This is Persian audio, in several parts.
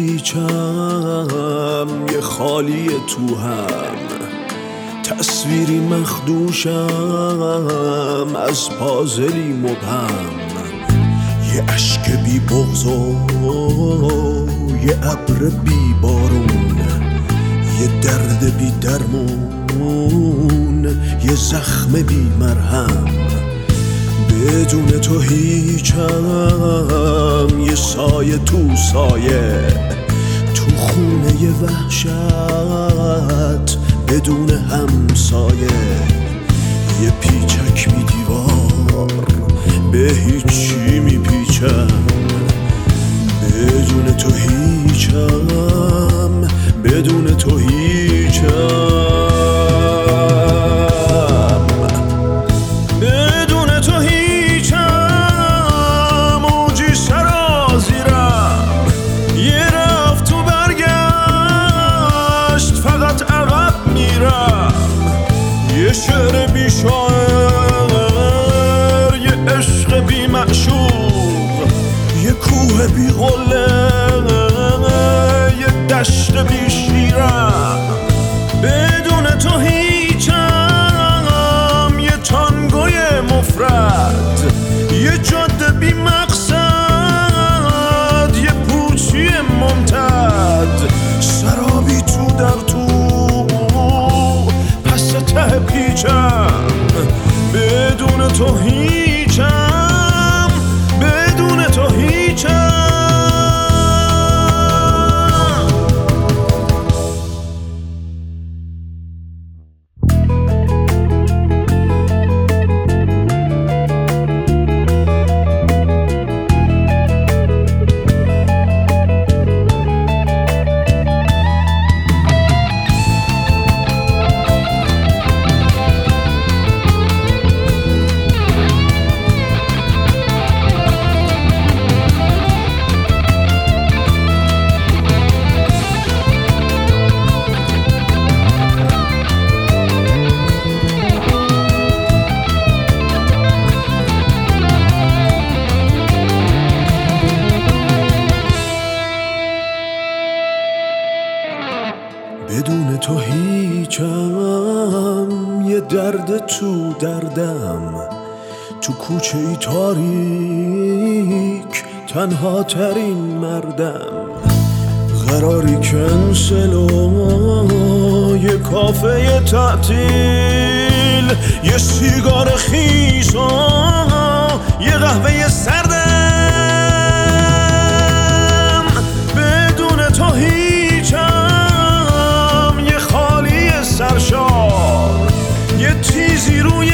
هیچم، یه خالی تو هم، تصویری مخدوشم از پازلی مبهم، یه عشق بی بغض و یه ابر بی بارون، یه درد بی درمون، یه زخم بی مرهم. بدون تو هیچم، یه سایه تو سایه، تو خونه یه وحشت بدون همسایه، یه پیچک بی دیوار به هیچی میپیچم. بدون تو هیچم، بدون تو هیچم، بدون تو هیچم. موجی سرازیرم، یه رفت و برگشت، فقط عقب میرم. یه شعر بی شاعر، یه عشق بی معشوق، یه کوه بی قله، یه دشت بی شیرم. بدون تو هیچم، یه تانگوی مفرد، یه جاده بی مقصد، یه پوچی ممتد، سرابی تو در تو پس ته پیچم. بدون تو هیچم، بدون تو هیچم. بدون تو هیچم، یه درد تو دردم، تو کوچه ای تاریک تنها ترین مردم. قراری کنسل و یه کافه تعطیل، یه سیگار خیس و یه قهوه سردم. بدون تو هیچم، یه خالی سرشار، یه تیزی روی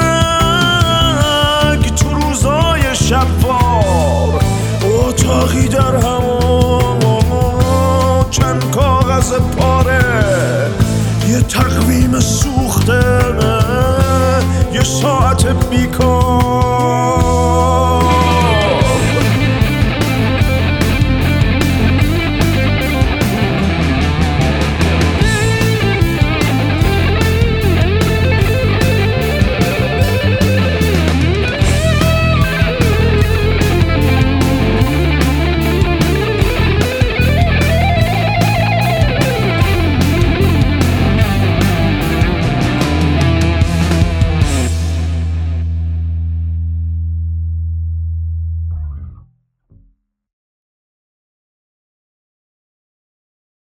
رگ تو روزای شبوار، اتاقی در هوا، چند کاغذ پاره، یه تقویم سوخته، یه ساعت بیکار.